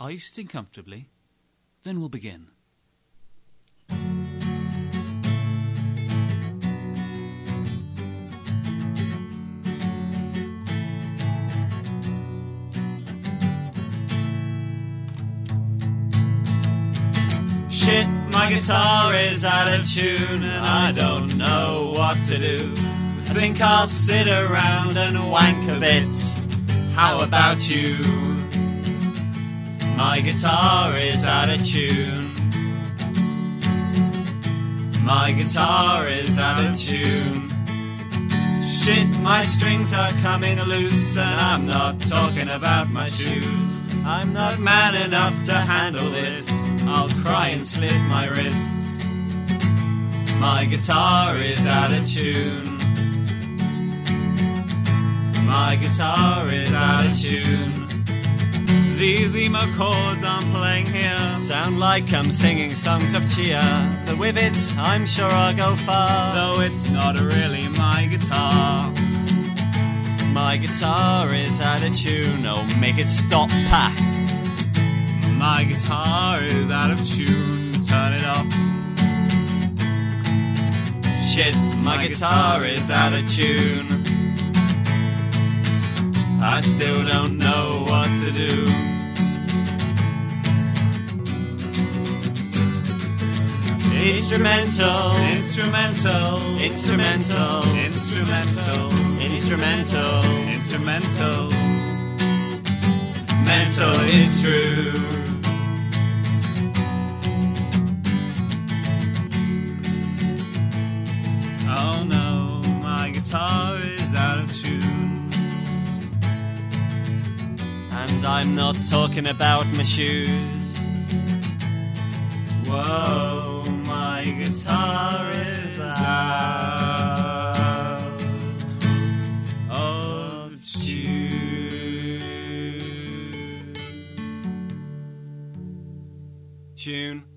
Are you sitting comfortably? Then we'll begin. Shit, my guitar is out of tune and I don't know what to do. I think I'll sit around and wank a bit. How about you? My guitar is out of tune. My guitar is out of tune. Shit, my strings are coming loose and I'm not talking about my shoes. I'm not man enough to handle this. I'll cry and slit my wrists. My guitar is out of tune. My guitar is out of tune. These emo chords I'm playing here sound like I'm singing songs of cheer. But with it, I'm sure I'll go far. Though it's not really my guitar. My guitar is out of tune. Oh, make it stop, pa. My guitar is out of tune. Turn it off. Shit, my guitar is out of tune. I still don't know what to do. Instrumental, instrumental, instrumental, instrumental, instrumental, instrumental. Mental is true. Oh no, my guitar is out of tune. And I'm not talking about my shoes. Whoa, my guitar is out of tune.